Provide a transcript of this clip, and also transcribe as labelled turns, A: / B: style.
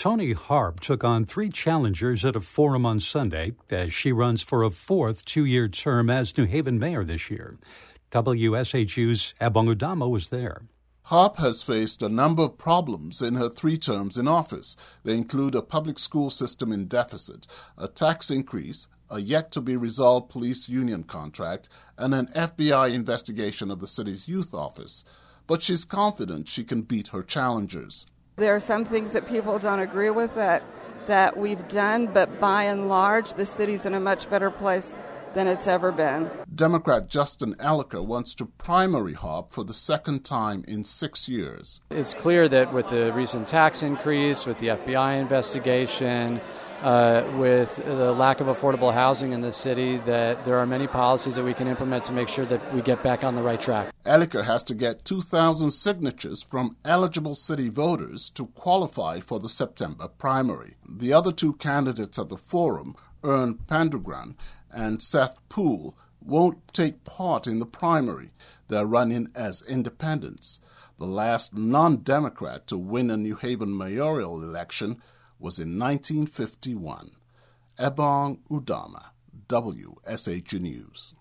A: Toni Harp took on 3 challengers at a forum on Sunday as she runs for a 4th 2-year term as New Haven mayor this year. WSHU's Ebong Udama was there.
B: Harp has faced a number of problems in her 3 terms in office. They include a public school system in deficit, a tax increase, a yet-to-be-resolved police union contract, and an FBI investigation of the city's youth office. But she's confident she can beat her challengers.
C: There are some things that people don't agree with that we've done, but by and large, the city's in a much better place than it's ever been.
B: Democrat Justin Elicker wants to primary Harp for the 2nd time in 6 years.
D: It's clear that with the recent tax increase, with the FBI investigation, with the lack of affordable housing in the city, that there are many policies that we can implement to make sure that we get back on the right track.
B: Elicker has to get 2,000 signatures from eligible city voters to qualify for the September primary. The other 2 candidates at the forum, Ern Pendergran and Seth Poole, won't take part in the primary. They're running as independents. The last non-Democrat to win a New Haven mayoral election was in 1951. Ebong Udama, WSHU News.